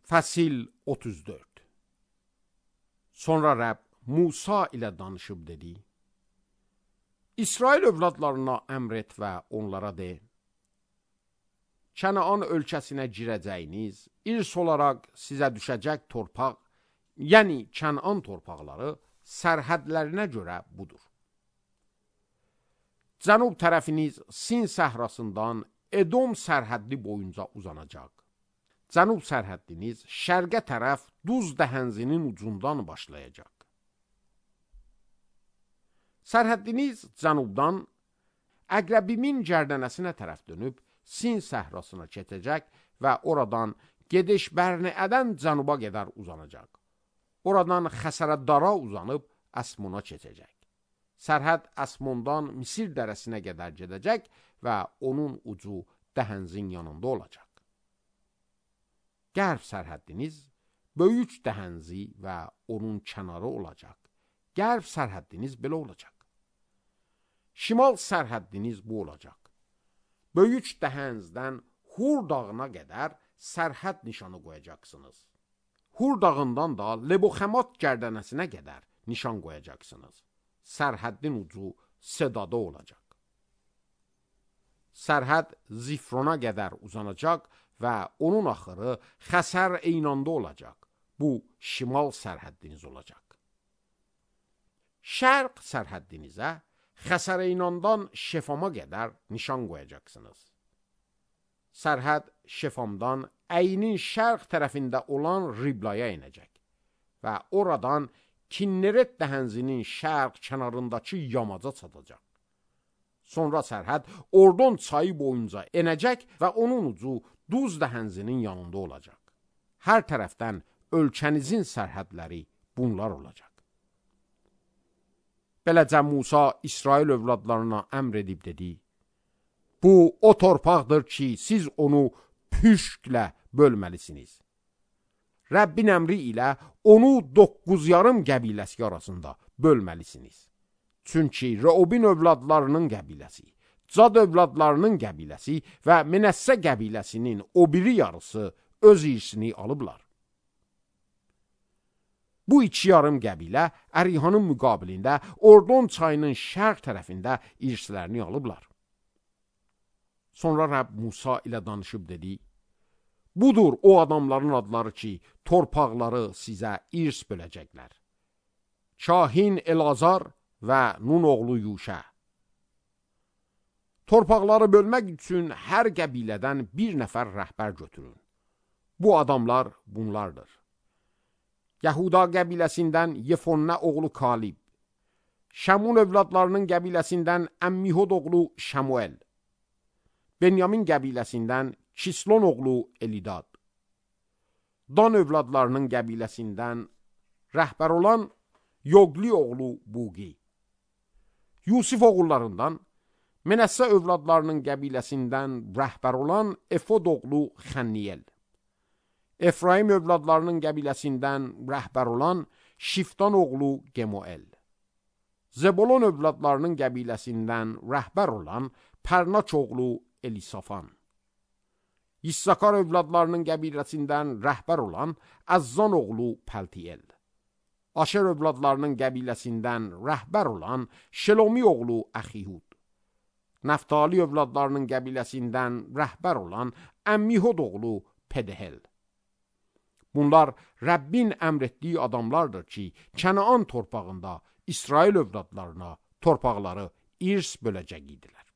Fəsil 34. Sonra Rəbb Musa ilə danışıb dedi: İsrail övladlarına əmr et və onlara de: Kənaan ölkəsinə girəcəyiniz, irs olaraq sizə düşəcək torpaq, yəni Kənan torpaqları sərhədlərinə görə budur. Cənub tərəfiniz Sin səhrasından Edom sərhəddi boyunca uzanacaq. Cənub sərhəddiniz şərqə tərəf Duz dəhənzinin ucundan başlayacaq. Sərhəddiniz cənubdan Əqrəbimin gərdənəsinə tərəf dönüb Sin səhrasına keçəcək və oradan Gedeş-Bərneədən cənuba qədər uzanacaq. Oradan Xəsərəddara uzanıb Əsmona keçəcək. Sərhəd Əsmondan Misir dərəsinə qədər gedəcək və onun ucu dəhənzin yanında olacaq. Qərb sərhəddiniz böyük dəhənzi və onun kənarı olacaq. Qərb sərhəddiniz belə olacaq. Şimal sərhəddiniz bu olacaq. Böyük dəhənzdən Hur dağına qədər sərhəd nişanı qoyacaqsınız. Hur dağından da Leboxəmat gərdənəsinə qədər nişan qoyacaqsınız. Sərhəddin ucu Sedada olacaq. Sərhəd Zifrona qədər uzanacaq və onun axırı Xəsər Eynanda olacaq. Bu, şimal sərhəddiniz olacaq. Şərq sərhəddinizə Xəsər Eynandan Şefama qədər nişan qoyacaqsınız. Sərhəd Şefamdan Əynin şərq tərəfində olan Riblaya inəcək və oradan Kinneret dəhənzinin şərq kənarındakı yamaca çatacaq. Sonra sərhəd Ordon çayı boyunca enəcək və onun ucu Duz dəhənzinin yanında olacaq. Hər tərəfdən ölkənizin sərhədləri bunlar olacaq. Beləcə Musa İsrail övladlarına əmr edib dedi: Bu o torpaqdır ki, siz onu püşklə bölməlisiniz. Rəbbin əmri ilə onu 9 yarım qəbiləsi arasında bölməlisiniz. Çünki Reubin övladlarının qəbiləsi, Cad övladlarının qəbiləsi və Menəssə qəbiləsinin o biri yarısı öz irsini alıblar. Bu 2 yarım qəbilə Ərihanın müqabilində Ordon çayının şərq tərəfində irslərini alıblar. Sonra Rəbb Musa ilə danışıb dedi: Budur o adamların adları ki, torpaqları sizə irs böləcəklər. Kahin Elazar və Nun oğlu Yuşə. Torpaqları bölmək üçün hər qəbilədən bir nəfər rəhbər götürün. Bu adamlar bunlardır: Yahuda qəbiləsindən Yefonnə oğlu Kalib, Şəmun övladlarının qəbiləsindən Əmmihod oğlu Şəmuel, Benyamin qəbiləsindən Kislon oğlu Elidad, Dan övladlarının qəbiləsindən rəhbər olan Yoqli oğlu Buqi, Yusif oğullarından Menəssə övladlarının qəbiləsindən rəhbər olan Efod oğlu Xənniyel, Efraim övladlarının qəbiləsindən rəhbər olan Şiftan oğlu Gemuel, Zebolon övladlarının qəbiləsindən rəhbər olan Pərnaç oğlu Elisafan, İssakar övladlarının qəbiləsindən rəhbər olan Əzzan oğlu Pəltiyel, Aşer övladlarının qəbiləsindən rəhbər olan Şelomi oğlu Əxihud, Nəftali övladlarının qəbiləsindən rəhbər olan Əmmihod oğlu Pedehel. Bunlar Rəbbin əmr etdiyi adamlardır ki, Kənaan torpağında İsrail övladlarına torpaqları irs böləcək idilər.